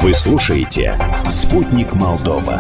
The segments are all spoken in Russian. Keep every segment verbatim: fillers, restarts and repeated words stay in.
Вы слушаете «Спутник Молдова».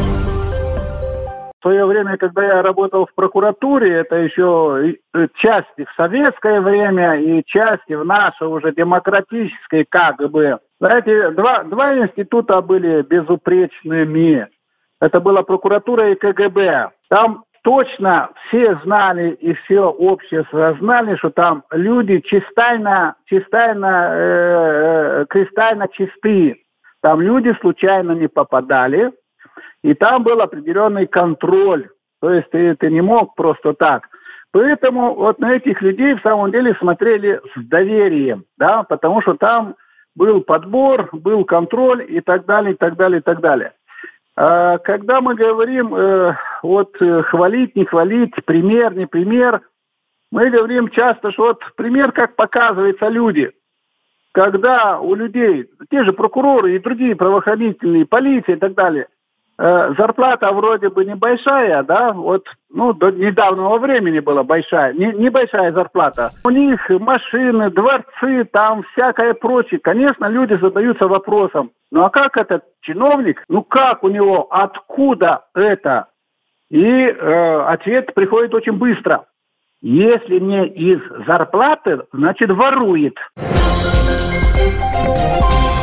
В свое время, когда я работал в прокуратуре, это еще части в советское время и части в наше уже демократическое КГБ. Знаете, два, два института были безупречными. Это была прокуратура и КГБ. Там точно все знали и все общество знали, что там люди чистайно, чистайно, э, кристально чистые. Там люди случайно не попадали. И там был определенный контроль. То есть ты, ты не мог просто так. Поэтому вот на этих людей в самом деле смотрели с доверием, да, потому что там был подбор, был контроль и так далее, и так далее, и так далее. А когда мы говорим, э, вот хвалить, не хвалить, пример, не пример, мы говорим часто, что вот пример, как показываются люди. Когда у людей, те же прокуроры и другие правоохранительные, полиция и так далее, зарплата вроде бы небольшая, да, вот, ну, до недавнего времени была большая, не, небольшая зарплата. У них машины, дворцы, там всякое прочее. Конечно, люди задаются вопросом, ну а как этот чиновник, ну как у него, откуда это? И э, ответ приходит очень быстро. Если не из зарплаты, значит ворует.